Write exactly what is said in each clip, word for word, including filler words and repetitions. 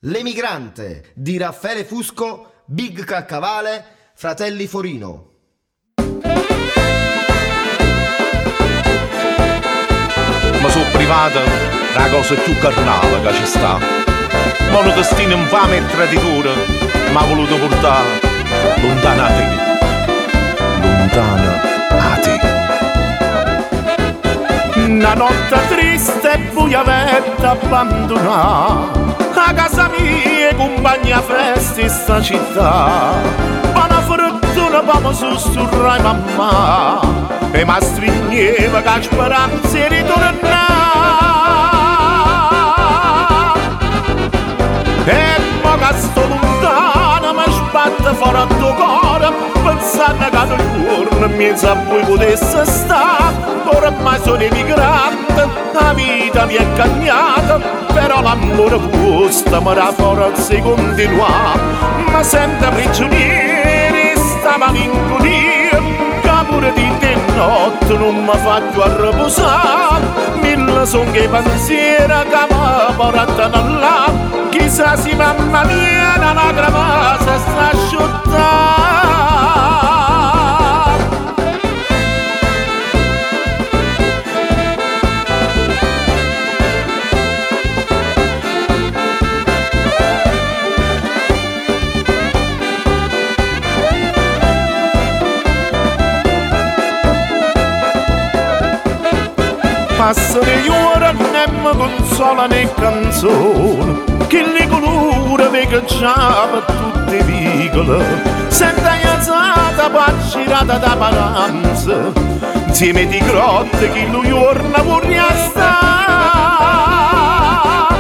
L'emigrante di Raffaele Fusco, Big Caccavale, Fratelli Forino. Ma sono privata la cosa più carnale che ci sta. Mono destino infame e traditore m'ha voluto portare lontana a te, lontana a te. Una notte triste e buia vetta abbandonata, a casa mia compagna festa in sta città. Ma una fortuna come sussurrai mamma e mi stringeva che speranza di ritornare. E mo che sto lontana mi sbatte fuori a tuo cuore, pensando che un giorno in mezzo a voi potesse stare. Ormai sono emigrante, la vita mi è cagnata, però l'amore vostro mi dà forza di continuare. Ma sento prigionieri, sta malinconia, che pure di te notte non mi fa più a riposare. Mille sono che pensieri che mi portano là, chissà se mamma mia la lacrima si sta asciuttando. Passano le ore né mi consola né canzone, che le colore veggiava tutte i vicoli. Senta alzata poi girata da paranza, insieme di grotte che lui giorno vorrà stare.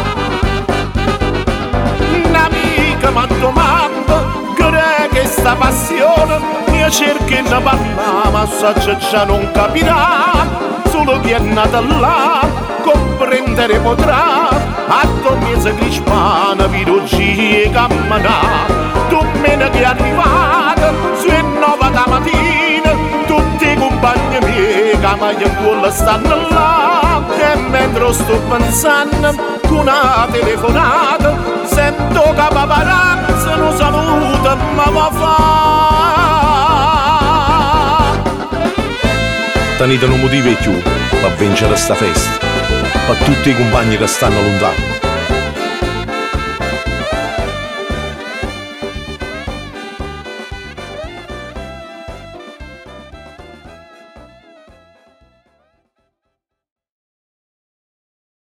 Un'amica mi domanda che sta passione mi cerca di parlare, ma so che già non capirà. Solo chi è nato là comprendere potrà, a domenica crispana virogie camminà. Domenica è arrivata, sulle nove da mattina, tutti i compagni miei che mai ancora stanno là. E mentre sto pensando con una telefonata, sento che paparazzo non saluta ma va fa. Tenete un motivo e più per vincere sta festa, per tutti i compagni che stanno lontano.